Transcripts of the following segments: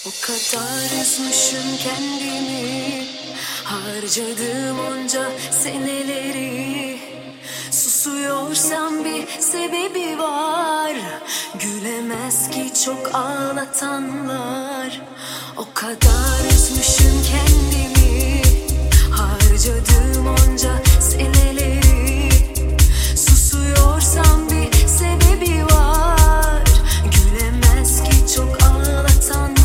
O kadar üzmüşüm kendimi, harcadım onca seneleri. Susuyorsam bir sebebi var, gülemez ki çok ağlatanlar. O kadar üzmüşüm kendimi, harcadım onca seneleri. Susuyorsam bir sebebi var, gülemez ki çok ağlatanlar.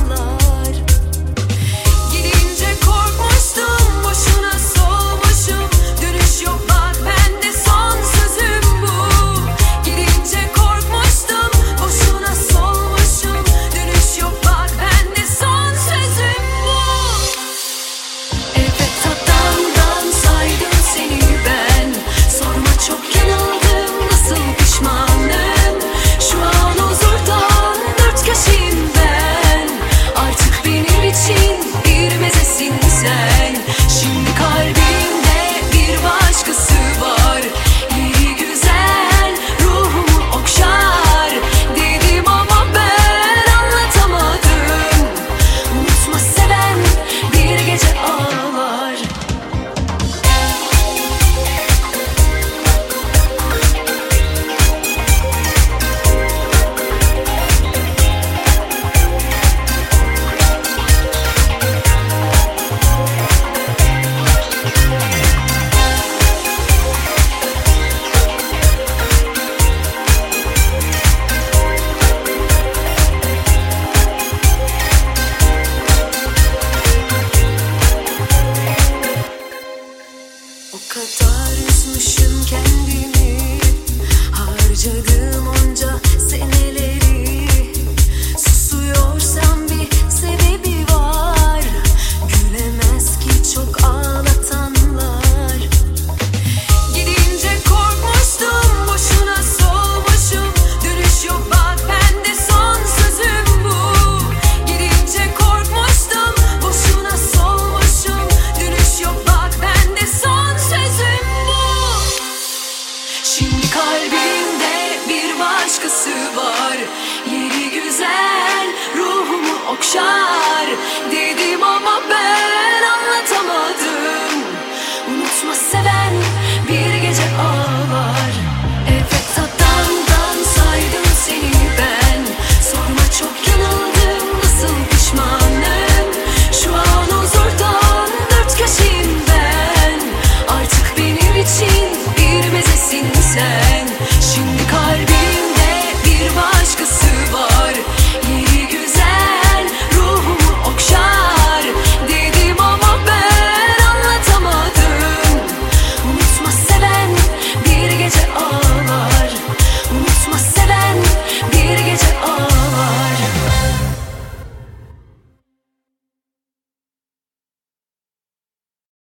Gidince korkmuştum, boşuna solmuşum. Dönüş yok bak, bende son sözüm bu. Gidince korkmuştum, boşuna solmuşum. Dönüş yok bak, bende son sözüm bu. Evet, hatamdan saydım seni ben. Sorma, çok yanıldım, nasıl pişmanım. Şu an huzurdan dört köşeyim ben. Artık benim için bir mezesin sen. Şimdi kalbimde bir başkası var. İyi güzel ruhumu okşar dedim ama ben anlatamadım. Unutma, seven bir gece ağlar. O kadar üzmüşüm kendimi, harcadım onca seneleri. Susuyorsam bir sebebi var, gülemez ki çok ağlatanlar. Gidince korkmuştum, boşuna solmuşum. Dönüş yok bak, bende son sözüm bu. Gidince korkmuştum, boşuna solmuşum. Dönüş yok bak, bende son sözüm bu. Şimdi kalbimde bir başkası var. Yeri güzel ruhumu okşar.